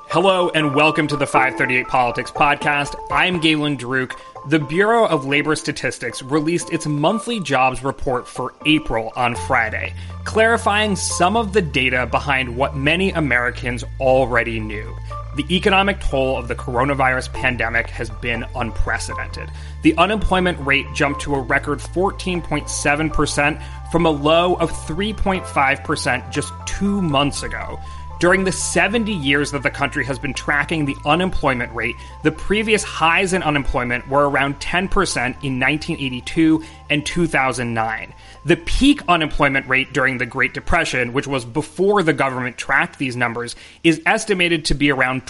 Hello and welcome to the 538 Politics Podcast. I'm Galen Druk. The Bureau of Labor Statistics released its monthly jobs report for April on Friday, clarifying some of the data behind what many Americans already knew. The economic toll of the coronavirus pandemic has been unprecedented. The unemployment rate jumped to a record 14.7% from a low of 3.5% just 2 months ago. During the 70 years that the country has been tracking the unemployment rate, the previous highs in unemployment were around 10% in 1982 and 2009. The peak unemployment rate during the Great Depression, which was before the government tracked these numbers, is estimated to be around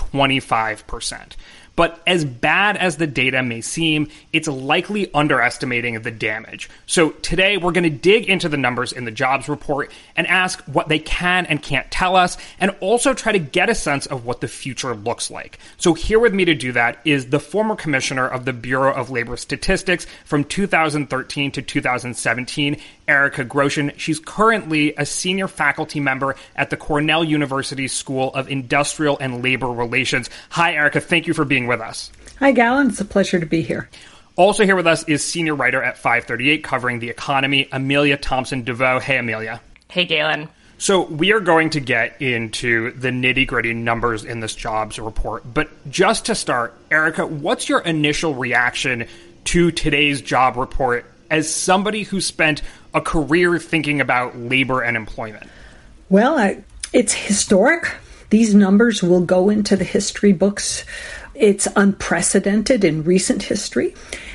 25%. But as bad as the data may seem, it's likely underestimating the damage. So today we're going to dig into the numbers in the jobs report and ask what they can and can't tell us, and also try to get a sense of what the future looks like. So here with me to do that is the former commissioner of the Bureau of Labor Statistics from 2013 to 2017, Erica Groshan. She's currently a senior faculty member at the Cornell University School of Industrial and Labor Relations. Hi, Erica. Thank you for being with us. Hi, Galen. It's a pleasure to be here. Also here with us is senior writer at 538 covering the economy, Amelia Thompson-DeVoe. Hey, Amelia. Hey, Galen. So we are going to get into the nitty-gritty numbers in this jobs report. But just to start, Erica, what's your initial reaction to today's job report as somebody who spent a career thinking about labor and employment? Well, it's historic. These numbers will go into the history books. It's unprecedented in recent history,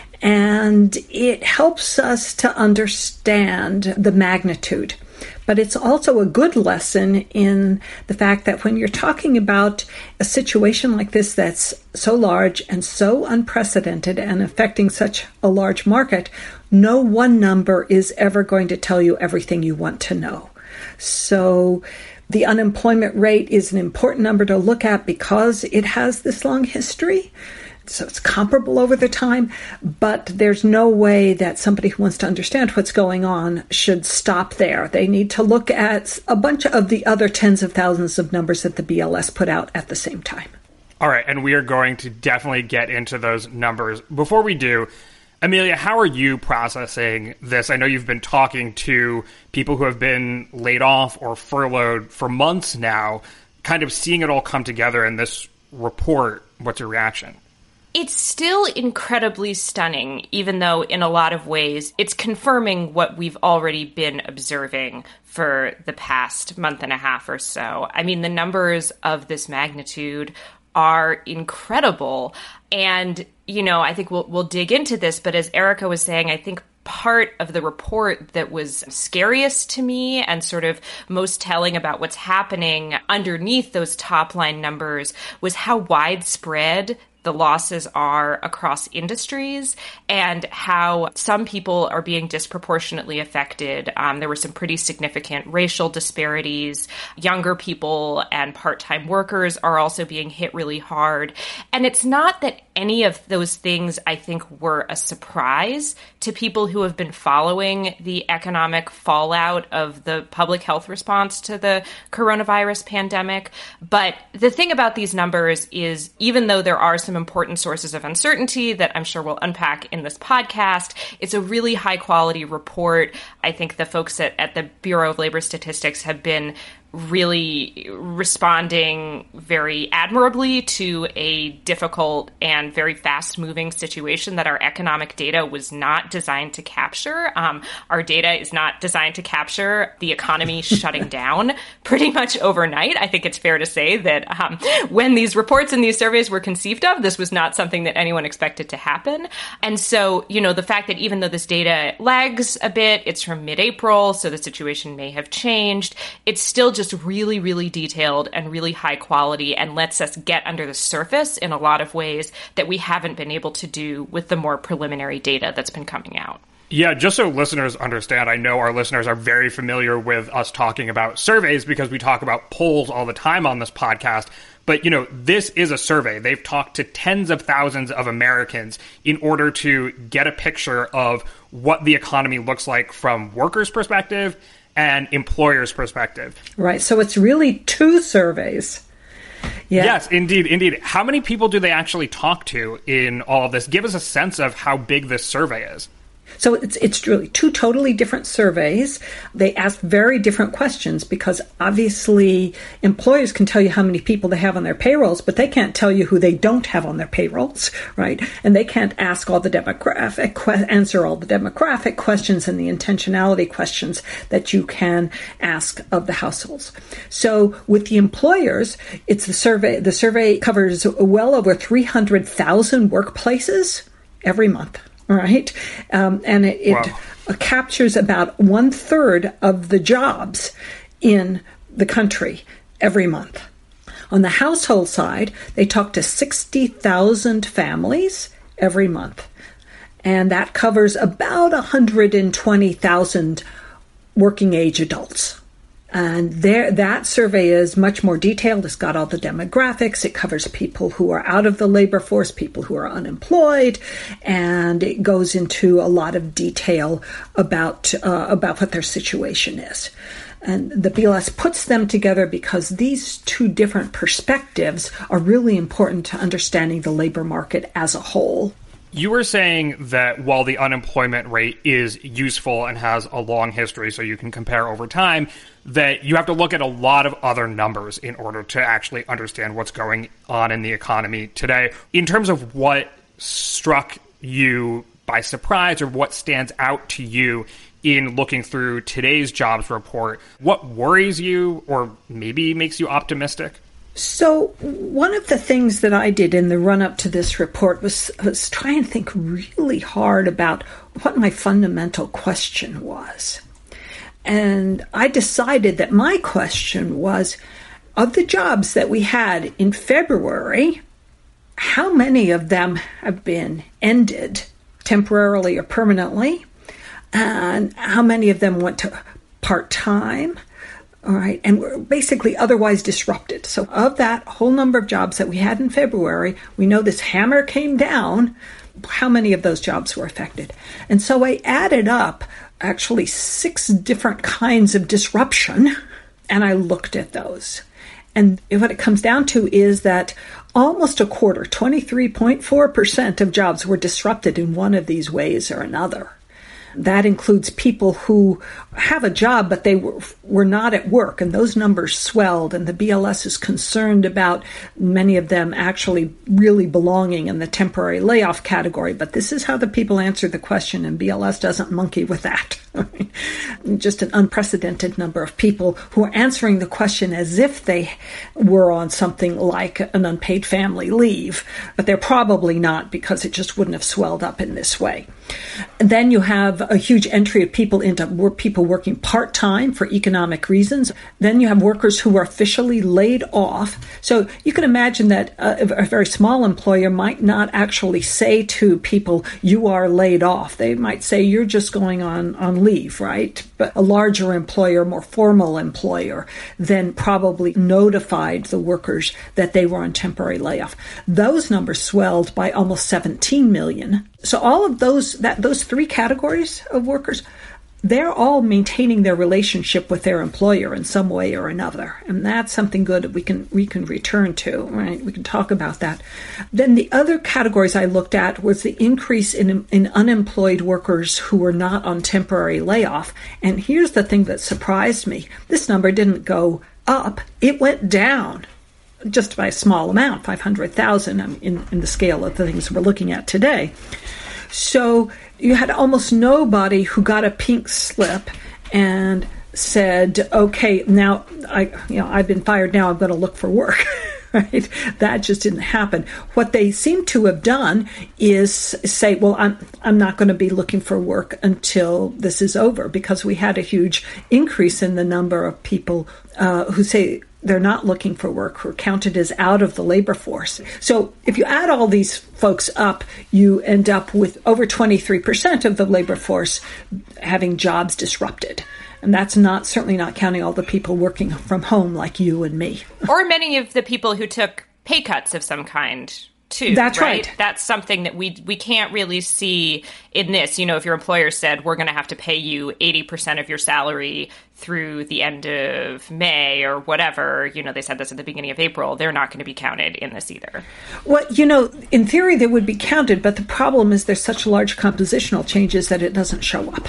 and it helps us to understand the magnitude. But it's also a good lesson in the fact that when you're talking about a situation like this that's so large and so unprecedented and affecting such a large market, no one number is ever going to tell you everything you want to know. So the unemployment rate is an important number to look at because it has this long history. So it's comparable over the time, but there's no way that somebody who wants to understand what's going on should stop there. They need to look at a bunch of the other tens of thousands of numbers that the BLS put out at the same time. All right, and we are going to definitely get into those numbers. Before we do, Amelia, how are you processing this? I know you've been talking to people who have been laid off or furloughed for months now, kind of seeing it all come together in this report. What's your reaction? It's still incredibly stunning, even though in a lot of ways it's confirming what we've already been observing for the past month and a half or so. I mean, the numbers of this magnitude are incredible. And, you know, I think we'll dig into this, but as Erica was saying, I think part of the report that was scariest to me and sort of most telling about what's happening underneath those top line numbers was how widespread the losses are across industries and how some people are being disproportionately affected. There were some pretty significant racial disparities. Younger people and part-time workers are also being hit really hard. And it's not that any of those things, I think, were a surprise to people who have been following the economic fallout of the public health response to the coronavirus pandemic. But the thing about these numbers is, even though there are some important sources of uncertainty that I'm sure we'll unpack in this podcast, it's a really high quality report. I think the folks at the Bureau of Labor Statistics have been really responding very admirably to a difficult and very fast-moving situation that our economic data was not designed to capture. Our data is not designed to capture the economy shutting down pretty much overnight. I think it's fair to say that when these reports and these surveys were conceived of, this was not something that anyone expected to happen. And so, you know, the fact that even though this data lags a bit, it's from mid-April, so the situation may have changed, it's still just really, really detailed and really high quality and lets us get under the surface in a lot of ways that we haven't been able to do with the more preliminary data that's been coming out. Yeah, just so listeners understand, I know our listeners are very familiar with us talking about surveys because we talk about polls all the time on this podcast. But, you know, this is a survey. They've talked to tens of thousands of Americans in order to get a picture of what the economy looks like from workers' perspective and employers' perspective. Right. So it's really two surveys. Yeah. Yes, indeed. How many people do they actually talk to in all of this? Give us a sense of how big this survey is. So it's really two totally different surveys. They ask very different questions because obviously employers can tell you how many people they have on their payrolls, but they can't tell you who they don't have on their payrolls, right? And they can't ask all the answer all the demographic questions and the intentionality questions that you can ask of the households. So with the employers, it's the survey. The survey covers well over 300,000 workplaces every month. All right. And it captures about 1/3 of the jobs in the country every month. On the household side, they talk to 60,000 families every month. And that covers about 120,000 working age adults. And that survey is much more detailed. It's got all the demographics. It covers people who are out of the labor force, people who are unemployed, and it goes into a lot of detail about what their situation is. And the BLS puts them together because these two different perspectives are really important to understanding the labor market as a whole. You were saying that while the unemployment rate is useful and has a long history so you can compare over time, that you have to look at a lot of other numbers in order to actually understand what's going on in the economy today. In terms of what struck you by surprise or what stands out to you in looking through today's jobs report, what worries you or maybe makes you optimistic? So one of the things that I did in the run-up to this report was try and think really hard about what my fundamental question was. And I decided that my question was, of the jobs that we had in February, how many of them have been ended temporarily or permanently? And how many of them went to part-time? All right, and were basically otherwise disrupted. So of that whole number of jobs that we had in February, we know this hammer came down. How many of those jobs were affected? And so I added up actually 6 different kinds of disruption, and I looked at those. And what it comes down to is that almost a quarter, 23.4% of jobs were disrupted in one of these ways or another. That includes people who have a job, but they were not at work, and those numbers swelled, and the BLS is concerned about many of them actually really belonging in the temporary layoff category. But this is how the people answered the question, and BLS doesn't monkey with that. Just an unprecedented number of people who are answering the question as if they were on something like an unpaid family leave, but they're probably not because it just wouldn't have swelled up in this way. And then you have a huge entry of people into people working part-time for economic reasons. Then you have workers who are officially laid off. So you can imagine that a very small employer might not actually say to people, you are laid off. They might say, you're just going on leave, right? But a larger employer, more formal employer, then probably notified the workers that they were on temporary layoff. Those numbers swelled by almost 17 million. So all of those 3 categories of workers, they're all maintaining their relationship with their employer in some way or another. And that's something good that we can return to, right? We can talk about that. Then the other categories I looked at was the increase in unemployed workers who were not on temporary layoff. And here's the thing that surprised me. This number didn't go up, it went down. Just by a small amount, 500,000 in the scale of the things we're looking at today. So you had almost nobody who got a pink slip and said, okay, now I've been fired, now I'm going to look for work. Right? That just didn't happen. What they seem to have done is say, well, I'm not going to be looking for work until this is over, because we had a huge increase in the number of people who say they're not looking for work, who are counted as out of the labor force. So if you add all these folks up, you end up with over 23% of the labor force having jobs disrupted. And that's certainly not counting all the people working from home like you and me. Or many of the people who took pay cuts of some kind too. That's right. That's something that we can't really see in this. You know, if your employer said, we're going to have to pay you 80% of your salary through the end of May or whatever, you know, they said this at the beginning of April, they're not going to be counted in this either. Well, you know, in theory, they would be counted, but the problem is there's such large compositional changes that it doesn't show up.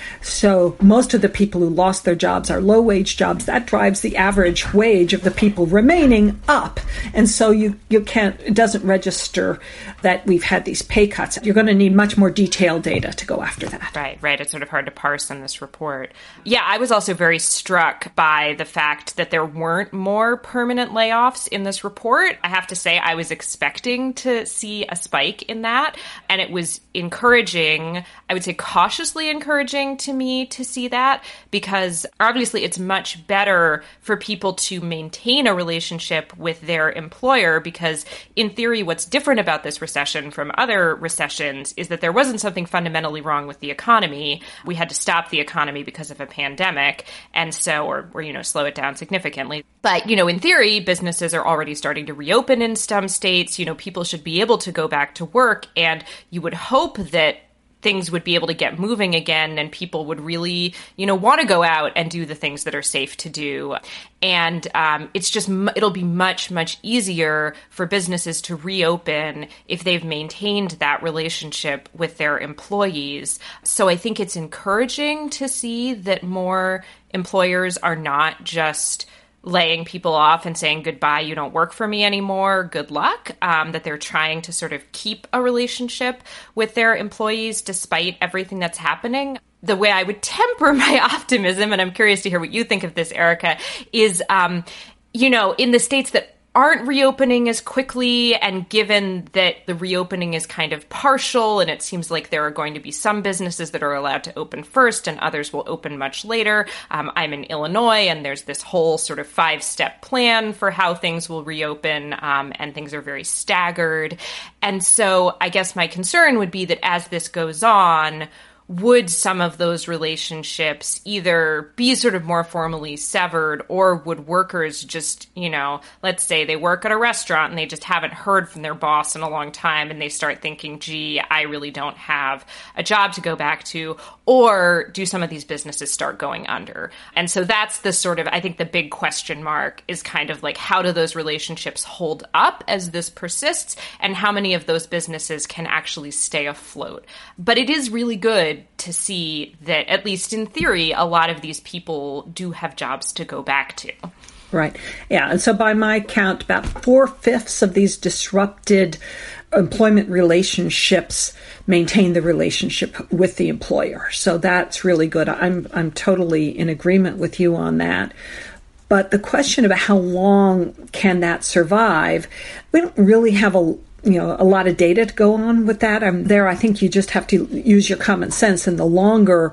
So most of the people who lost their jobs are low-wage jobs. That drives the average wage of the people remaining up. And so you can't, it doesn't register that we've had these pay cuts. You're going to need much more detailed data to go after that. Right. It's sort of hard to parse in this report. Yeah, I was also very struck by the fact that there weren't more permanent layoffs in this report. I have to say, I was expecting to see a spike in that. And it was encouraging, I would say cautiously encouraging to me to see that, because obviously it's much better for people to maintain a relationship with their employer, because in theory, what's different about this recession from other recessions is that there wasn't something fundamentally wrong with the economy. We had to stop the economy because of a pandemic, and so, or you know, slow it down significantly. But, you know, in theory, businesses are already starting to reopen in some states. You know, people should be able to go back to work, and you would hope that things would be able to get moving again and people would really, you know, want to go out and do the things that are safe to do. And it's just, it'll be much, much easier for businesses to reopen if they've maintained that relationship with their employees. So I think it's encouraging to see that more employers are not just laying people off and saying, goodbye, you don't work for me anymore, good luck, that they're trying to sort of keep a relationship with their employees despite everything that's happening. The way I would temper my optimism, and I'm curious to hear what you think of this, Erica, is, you know, in the states that aren't reopening as quickly, and given that the reopening is kind of partial, and it seems like there are going to be some businesses that are allowed to open first and others will open much later. I'm in Illinois, and there's this whole sort of 5-step plan for how things will reopen, and things are very staggered. And so I guess my concern would be that as this goes on, would some of those relationships either be sort of more formally severed, or would workers just, you know, let's say they work at a restaurant and they just haven't heard from their boss in a long time and they start thinking, gee, I really don't have a job to go back to, or do some of these businesses start going under? And so that's the sort of, I think the big question mark is kind of like, how do those relationships hold up as this persists, and how many of those businesses can actually stay afloat? But it is really good to see that, at least in theory, a lot of these people do have jobs to go back to. Right. Yeah. And so by my count, about 4/5 of these disrupted employment relationships maintain the relationship with the employer. So that's really good. I'm totally in agreement with you on that. But the question about how long can that survive, we don't really have a lot of data to go on with that. I think you just have to use your common sense. And the longer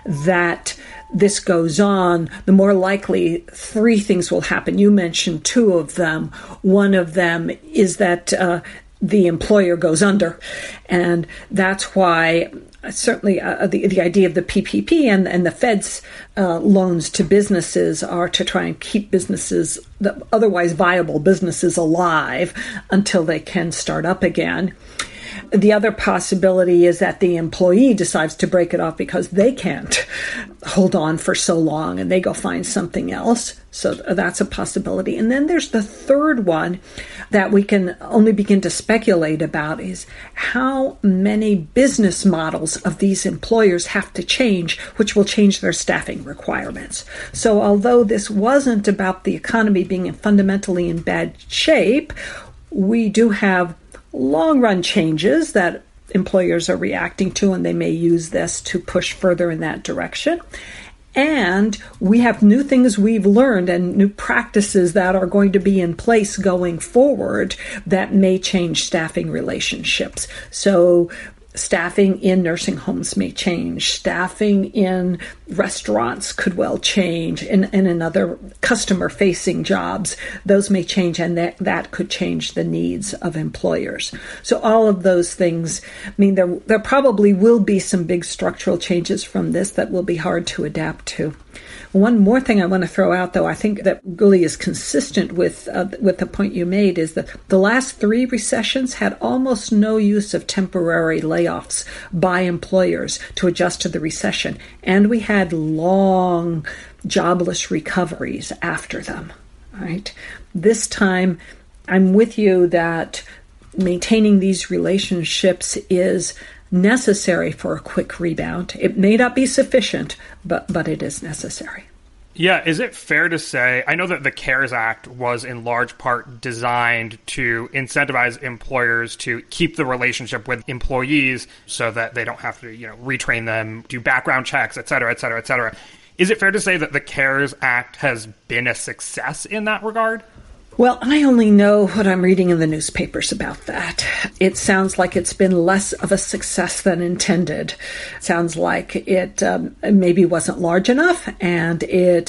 that this goes on, the more likely 3 things will happen. You mentioned 2 of them. One of them is that the employer goes under. And that's why certainly the idea of the PPP and the Fed's loans to businesses are to try and keep businesses, the otherwise viable businesses, alive until they can start up again. The other possibility is that the employee decides to break it off because they can't hold on for so long and they go find something else. So that's a possibility. And then there's the third one that we can only begin to speculate about, is how many business models of these employers have to change, which will change their staffing requirements. So although this wasn't about the economy being fundamentally in bad shape, we do have long-run changes that employers are reacting to, and they may use this to push further in that direction. And we have new things we've learned and new practices that are going to be in place going forward that may change staffing relationships. So staffing in nursing homes may change. Staffing in restaurants could well change. And in other customer-facing jobs, those may change, and that could change the needs of employers. So all of those things mean there probably will be some big structural changes from this that will be hard to adapt to. One more thing I want to throw out, though, I think that really is consistent with the point you made, is that the last 3 recessions had almost no use of temporary layoffs by employers to adjust to the recession. And we had long jobless recoveries after them, right? This time, I'm with you that maintaining these relationships is necessary for a quick rebound. It may not be sufficient, but it is necessary. Yeah, is it fair to say, I know that the CARES Act was in large part designed to incentivize employers to keep the relationship with employees so that they don't have to, retrain them, do background checks, et cetera, et cetera, et cetera. Is it fair to say that the CARES Act has been a success in that regard? Well, I only know what I'm reading in the newspapers about that. It sounds like it's been less of a success than intended. It sounds like it maybe wasn't large enough, and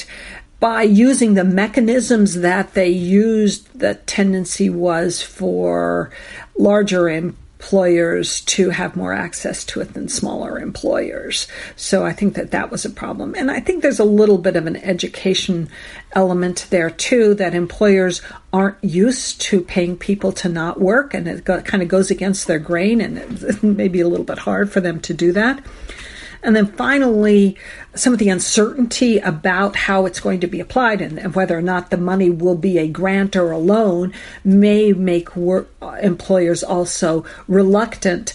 by using the mechanisms that they used, the tendency was for larger employers to have more access to it than smaller employers. So I think that was a problem. And I think there's a little bit of an education element there too, that employers aren't used to paying people to not work, and it kind of goes against their grain, and it may be a little bit hard for them to do that. And then finally, some of the uncertainty about how it's going to be applied and whether or not the money will be a grant or a loan may make employers also reluctant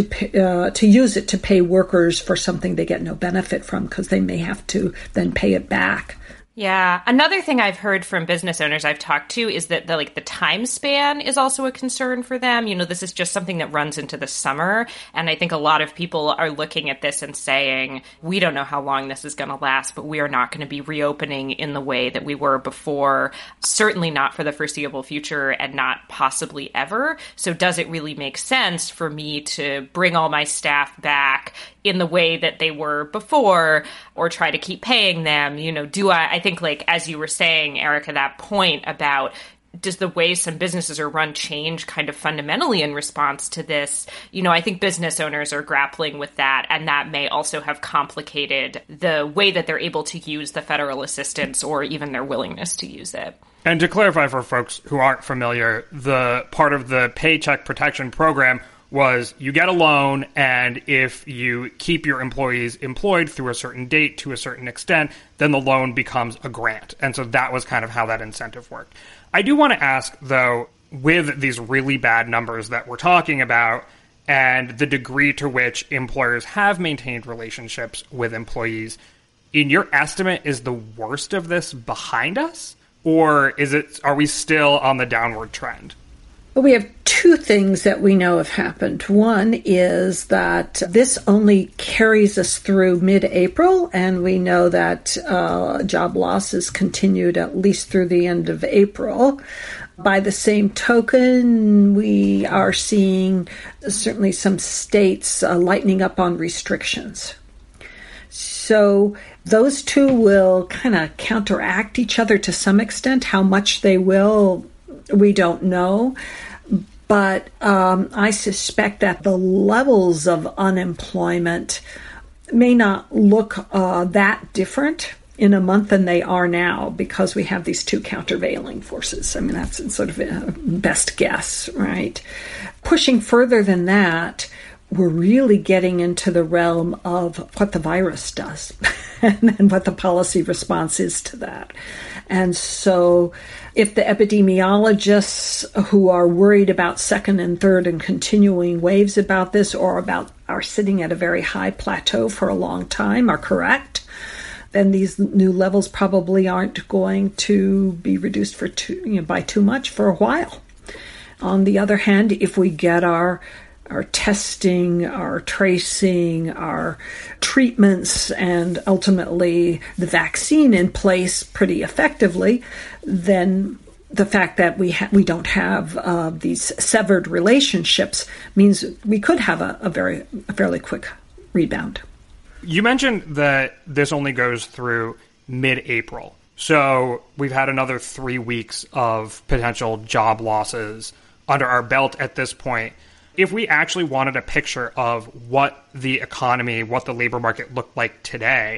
to use it to pay workers for something they get no benefit from, because they may have to then pay it back. Yeah. Another thing I've heard from business owners I've talked to is that the time span is also a concern for them. This is just something that runs into the summer. And I think a lot of people are looking at this and saying, we don't know how long this is going to last, but we are not going to be reopening in the way that we were before, certainly not for the foreseeable future and not possibly ever. So does it really make sense for me to bring all my staff back in the way that they were before, or try to keep paying them? I think, as you were saying, Erica, that point about does the way some businesses are run change kind of fundamentally in response to this? I think business owners are grappling with that, and that may also have complicated the way that they're able to use the federal assistance or even their willingness to use it. And to clarify for folks who aren't familiar, the part of the Paycheck Protection Program was you get a loan, and if you keep your employees employed through a certain date to a certain extent, then the loan becomes a grant. And so that was kind of how that incentive worked. I do want to ask, though, with these really bad numbers that we're talking about and the degree to which employers have maintained relationships with employees, in your estimate, is the worst of this behind us? Or are we still on the downward trend? Well, we have 2 things that we know have happened. One is that this only carries us through mid-April, and we know that job losses continued at least through the end of April. By the same token, we are seeing certainly some states lightening up on restrictions. So those 2 will kind of counteract each other to some extent. How much they will, we don't know. But I suspect that the levels of unemployment may not look that different in a month than they are now, because we have these 2 countervailing forces. I mean, that's sort of a best guess, right? Pushing further than that, we're really getting into the realm of what the virus does and what the policy response is to that. And so if the epidemiologists who are worried about second and third and continuing waves about this, or are sitting at a very high plateau for a long time, are correct, then these new levels probably aren't going to be reduced by too much for a while. On the other hand, if we get our testing, our tracing, our treatments, and ultimately the vaccine in place pretty effectively, then the fact that we don't have these severed relationships means we could have a fairly quick rebound. You mentioned that this only goes through mid-April. So we've had another 3 weeks of potential job losses under our belt at this point. If we actually wanted a picture of what the economy, what the labor market looked like today,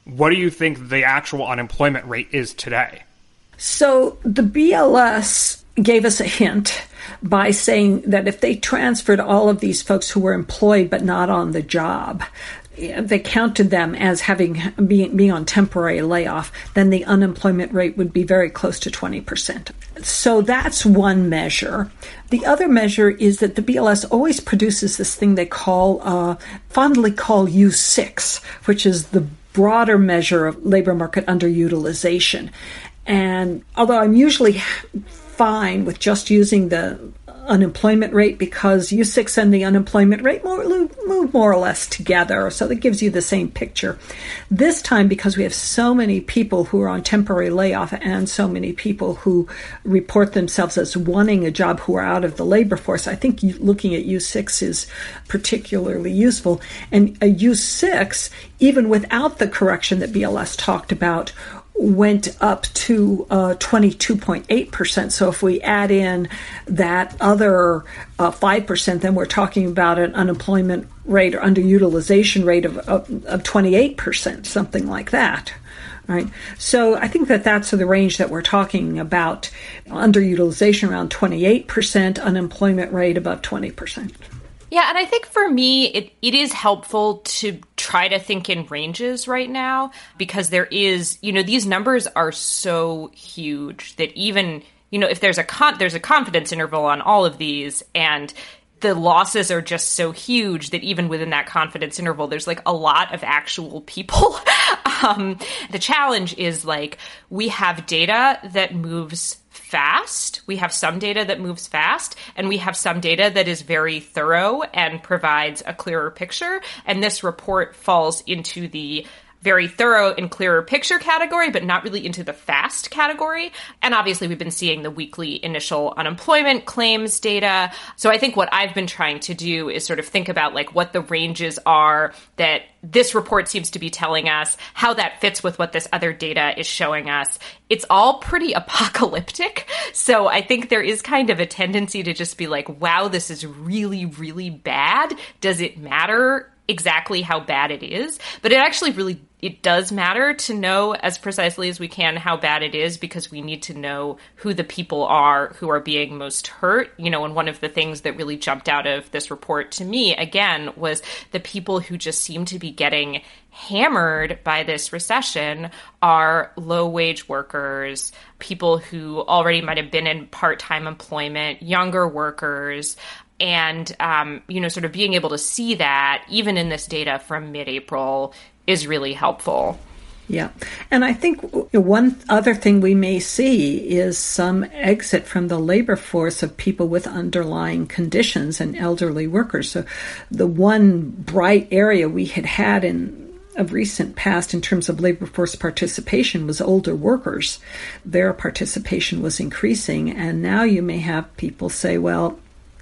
what do you think the actual unemployment rate is today? So the BLS gave us a hint by saying that if they transferred all of these folks who were employed but not on the job, they counted them as being on temporary layoff, then the unemployment rate would be very close to 20%. So that's one measure. The other measure is that the BLS always produces this thing they fondly call U6, which is the broader measure of labor market underutilization. And although I'm usually fine with just using the unemployment rate because U6 and the unemployment rate move more or less together, so that gives you the same picture. This time, because we have so many people who are on temporary layoff and so many people who report themselves as wanting a job who are out of the labor force, I think looking at U6 is particularly useful. And a U6, even without the correction that BLS talked about, went up to 22.8%. So if we add in that other 5%, then we're talking about an unemployment rate or underutilization rate of 28%, something like that. Right. So I think that's the range that we're talking about. Underutilization around 28%, unemployment rate above 20%. Yeah, and I think for me, it is helpful to try to think in ranges right now because there is, these numbers are so huge that even, if there's a confidence interval on all of these and the losses are just so huge that even within that confidence interval, there's like a lot of actual people. The challenge is we have data that moves fast. We have some data that moves fast, and we have some data that is very thorough and provides a clearer picture. And this report falls into the very thorough and clearer picture category, but not really into the fast category. And obviously, we've been seeing the weekly initial unemployment claims data. So I think what I've been trying to do is sort of think about what the ranges are that this report seems to be telling us, how that fits with what this other data is showing us. It's all pretty apocalyptic. So I think there is kind of a tendency to just be wow, this is really, really bad. Does it matter exactly how bad it is? But it does matter to know as precisely as we can how bad it is, because we need to know who the people are who are being most hurt. And one of the things that really jumped out of this report to me, again, was the people who just seem to be getting hammered by this recession are low-wage workers, people who already might have been in part-time employment, younger workers. And, sort of being able to see that even in this data from mid-April is really helpful. Yeah. And I think one other thing we may see is some exit from the labor force of people with underlying conditions and elderly workers. So the one bright area we had in of recent past in terms of labor force participation was older workers. Their participation was increasing. And now you may have people say, well,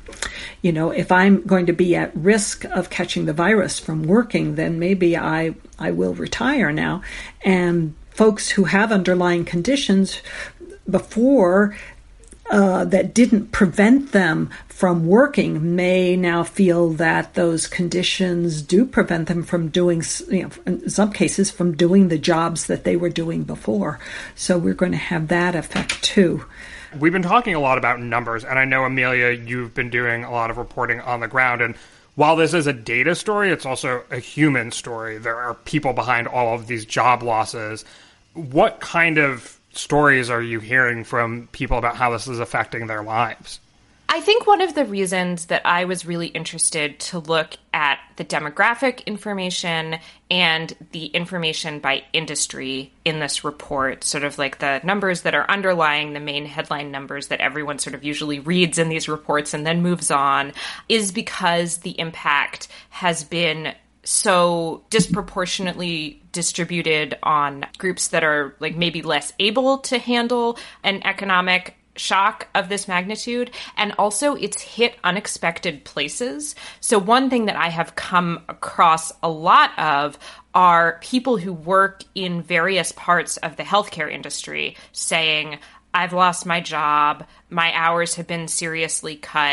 if I'm going to be at risk of catching the virus from working, then maybe I will retire now. And folks who have underlying conditions before that didn't prevent them from working may now feel that those conditions do prevent them from doing, in some cases, from doing the jobs that they were doing before. So we're going to have that effect too. We've been talking a lot about numbers, and I know, Amelia, you've been doing a lot of reporting on the ground, and while this is a data story, it's also a human story. There are people behind all of these job losses. What kind of stories are you hearing from people about how this is affecting their lives? I think one of the reasons that I was really interested to look at the demographic information and the information by industry in this report, sort of the numbers that are underlying the main headline numbers that everyone sort of usually reads in these reports and then moves on, is because the impact has been so disproportionately distributed on groups that are maybe less able to handle an economic shock of this magnitude, and also it's hit unexpected places. So one thing that I have come across a lot of are people who work in various parts of the healthcare industry saying, I've lost my job, my hours have been seriously cut.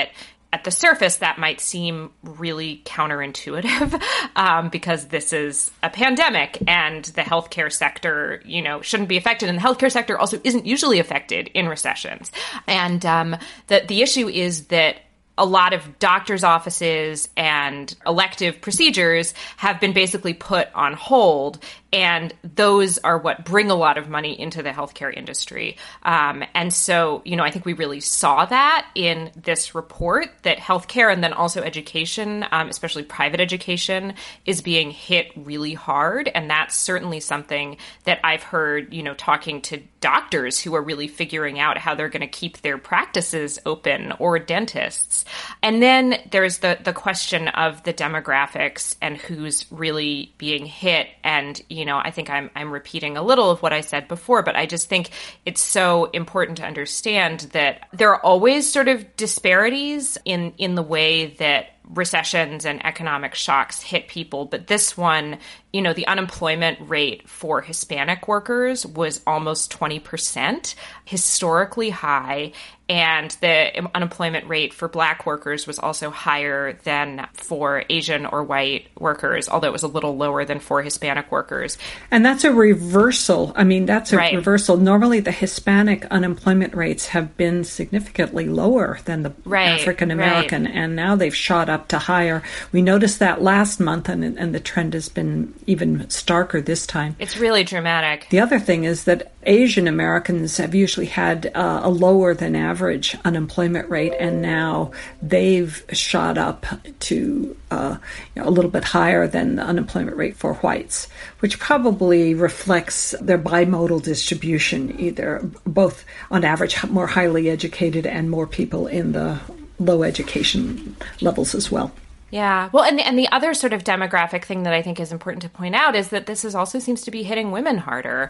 at the surface, that might seem really counterintuitive because this is a pandemic and the healthcare sector, shouldn't be affected. And the healthcare sector also isn't usually affected in recessions. And the issue is that a lot of doctors' offices and elective procedures have been basically put on hold. And those are what bring a lot of money into the healthcare industry. And so, I think we really saw that in this report, that healthcare and then also education, especially private education, is being hit really hard. And that's certainly something that I've heard, talking to doctors who are really figuring out how they're going to keep their practices open, or dentists. And then there's the question of the demographics and who's really being hit. And, I think I'm repeating a little of what I said before, but I just think it's so important to understand that there are always sort of disparities in the way that recessions and economic shocks hit people. But this one, the unemployment rate for Hispanic workers was almost 20%, historically high. And the unemployment rate for Black workers was also higher than for Asian or white workers, although it was a little lower than for Hispanic workers. And that's a reversal. That's a reversal. Normally, the Hispanic unemployment rates have been significantly lower than the African American, and now they've shot up to higher. We noticed that last month, and the trend has been even starker this time. It's really dramatic. The other thing is that Asian Americans have usually had a lower than average unemployment rate, and now they've shot up to a little bit higher than the unemployment rate for whites, which probably reflects their bimodal distribution, either both on average more highly educated and more people in the low education levels as well. Yeah. Well, and the other sort of demographic thing that I think is important to point out is that this also seems to be hitting women harder.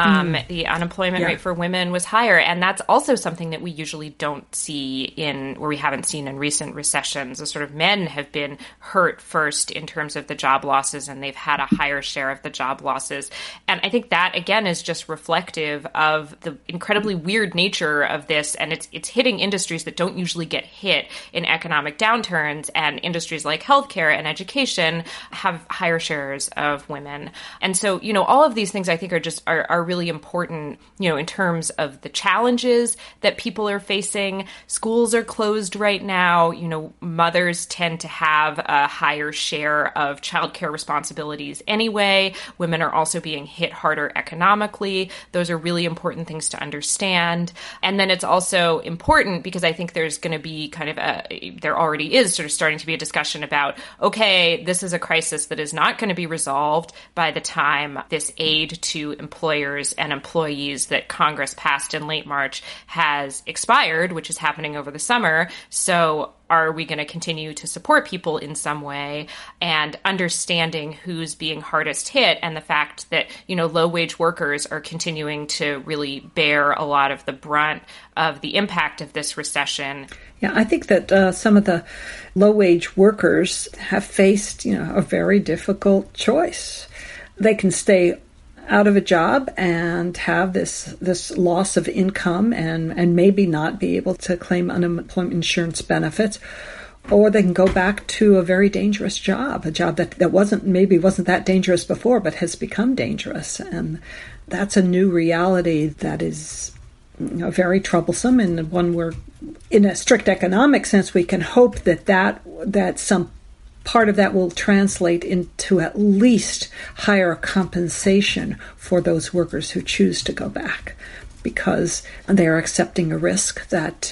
The unemployment rate for women was higher. And that's also something that we usually don't see where we haven't seen in recent recessions. The sort of men have been hurt first in terms of the job losses, and they've had a higher share of the job losses. And I think that, again, is just reflective of the incredibly weird nature of this. And it's hitting industries that don't usually get hit in economic downturns, and industries like healthcare and education have higher shares of women. And so, all of these things I think are really important, in terms of the challenges that people are facing. Schools are closed right now. Mothers tend to have a higher share of childcare responsibilities anyway. Women are also being hit harder economically. Those are really important things to understand. And then it's also important because I think there's going to be there already is sort of starting to be a discussion about, okay, this is a crisis that is not going to be resolved by the time this aid to employers and employees that Congress passed in late March has expired, which is happening over the summer. So are we going to continue to support people in some way? And understanding who's being hardest hit, and the fact that, low-wage workers are continuing to really bear a lot of the brunt of the impact of this recession. Yeah, I think that some of the low-wage workers have faced, a very difficult choice. They can stay out of a job and have this loss of income and maybe not be able to claim unemployment insurance benefits, or they can go back to a very dangerous job, a job that wasn't that dangerous before, but has become dangerous. And that's a new reality that is very troublesome, and one where, in a strict economic sense, we can hope that some part of that will translate into at least higher compensation for those workers who choose to go back, because they are accepting a risk that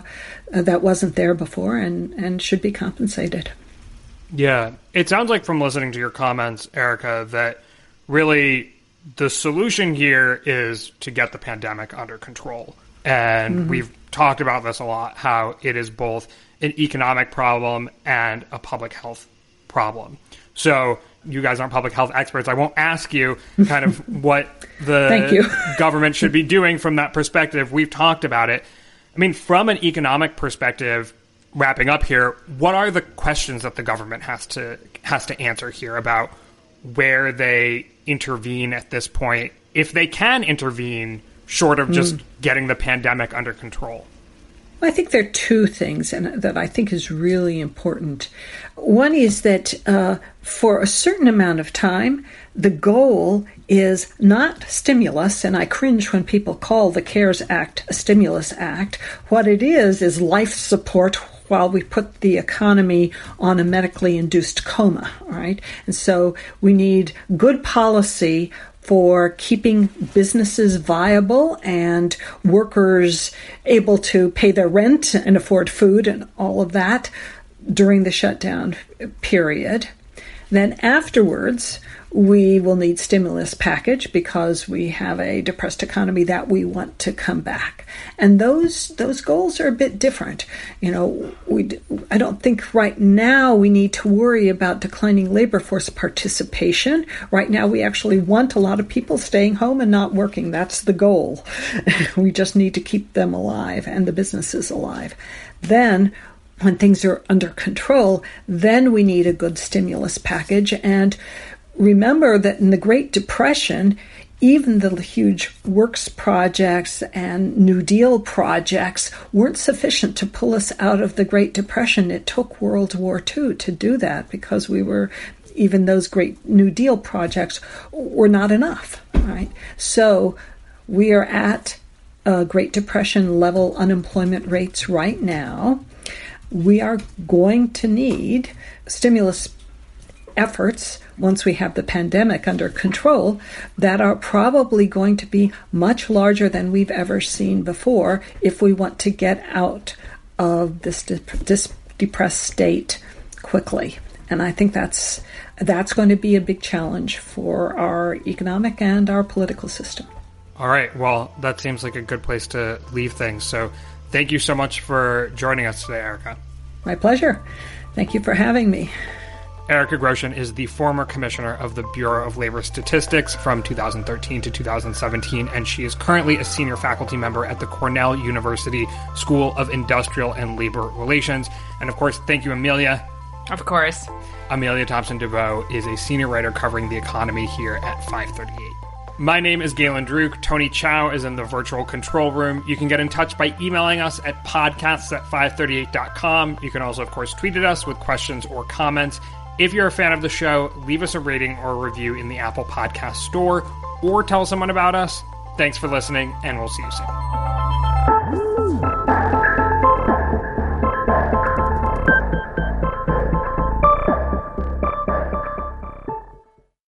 wasn't there before and should be compensated. Yeah, it sounds like from listening to your comments, Erica, that really the solution here is to get the pandemic under control. And we've talked about this a lot, how it is both an economic problem and a public health problem. So you guys aren't public health experts. I won't ask you kind of what the government should be doing from that perspective. We've talked about it. I mean, from an economic perspective, wrapping up here, what are the questions that the government has to answer here about where they intervene at this point, if they can intervene, short of just getting the pandemic under control? I think there are two things that I think is really important. One is that for a certain amount of time, the goal is not stimulus, and I cringe when people call the CARES Act a stimulus act. What it is life support while we put the economy on a medically induced coma, all right? And so we need good policy for keeping businesses viable and workers able to pay their rent and afford food and all of that during the shutdown period. Then afterwards, we will need stimulus package because we have a depressed economy that we want to come back. And those goals are a bit different. I don't think right now we need to worry about declining labor force participation. Right now we actually want a lot of people staying home and not working. That's the goal. We just need to keep them alive and the businesses alive. Then when things are under control, then we need a good stimulus package. And remember that in the Great Depression, even the huge works projects and New Deal projects weren't sufficient to pull us out of the Great Depression. It took World War II to do that because even those great New Deal projects were not enough, right? So we are at Great Depression level unemployment rates right now. We are going to need stimulus efforts once we have the pandemic under control that are probably going to be much larger than we've ever seen before if we want to get out of this depressed state quickly. And I think that's going to be a big challenge for our economic and our political system. All right. Well, that seems like a good place to leave things. So thank you so much for joining us today, Erica. My pleasure. Thank you for having me. Erica Groshan is the former commissioner of the Bureau of Labor Statistics from 2013 to 2017, and she is currently a senior faculty member at the Cornell University School of Industrial and Labor Relations. And of course, thank you, Amelia. Of course. Amelia Thompson-DeVoe is a senior writer covering the economy here at 538. My name is Galen Druk. Tony Chow is in the virtual control room. You can get in touch by emailing us at podcasts@538.com. You can also, of course, tweet at us with questions or comments. If you're a fan of the show, leave us a rating or a review in the Apple Podcast Store or tell someone about us. Thanks for listening, and we'll see you soon.